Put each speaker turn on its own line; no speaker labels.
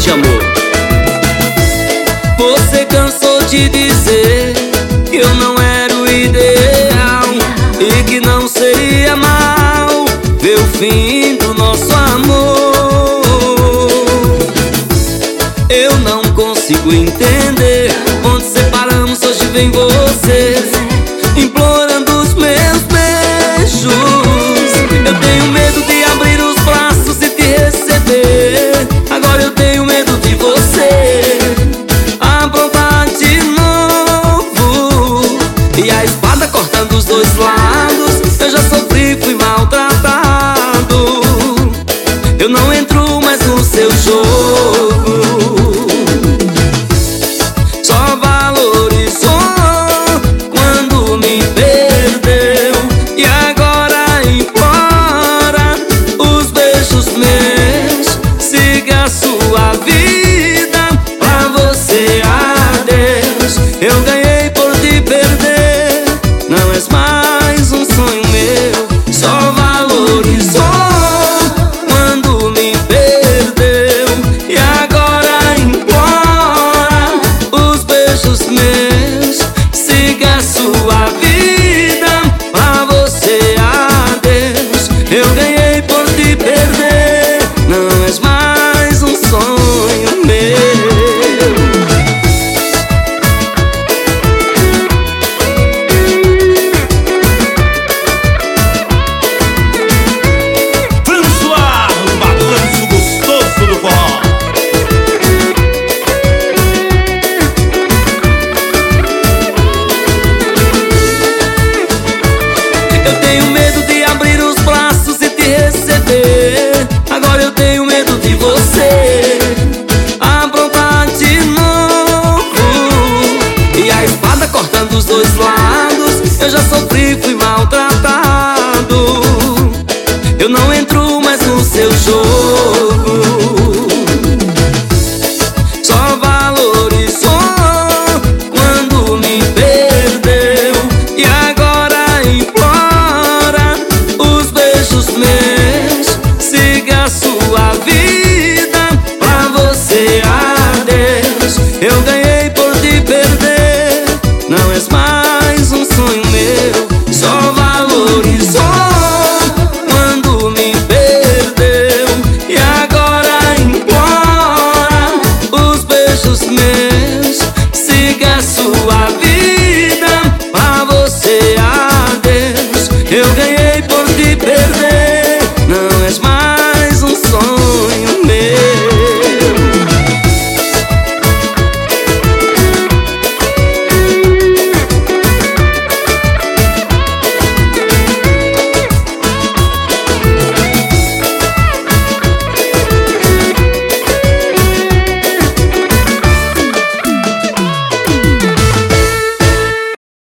de amor. Você cansou de dizer que eu não era o ideal e que não seria mal ver o fim do nosso amor. Eu não consigo entender onde separamos, hoje vem você implorando os meus beijos. Eu tenho medo de abrir os braços e te receber. Agora eu tenho medo de você aprontar de novo e a espada cortando os dois lados. Eu já sofri, fui maltratado. Eu não entro mais no seu jogo. Só valorizou quando me perdeu e agora implora os beijos meus. Siga a sua vida, pra você adeus. Eu ganhei por te perder, não és mais um sonho meu. Só valorizou quando me perdeu e agora implora os beijos meus. Siga a sua vida, pra você adeus. Eu ganhei por te perder, não és mais um sonho meu.
François, o balanço gostoso do forró.
Eu tenho medo de abrir os braços e te receber. Agora eu tenho medo de você aprontar de novo e a espada cortando os dois lados. Eu já sofri, fui maltratado. Eu não entro mais no seu jogo. Só valorizou quando me perdeu e agora implora os beijos meus. Siga a sua vida, pra você adeus. Eu ganhei por te perder, não és mais um sonho meu. Só valorizou quando me perdeu e agora implora os beijos meus. Siga a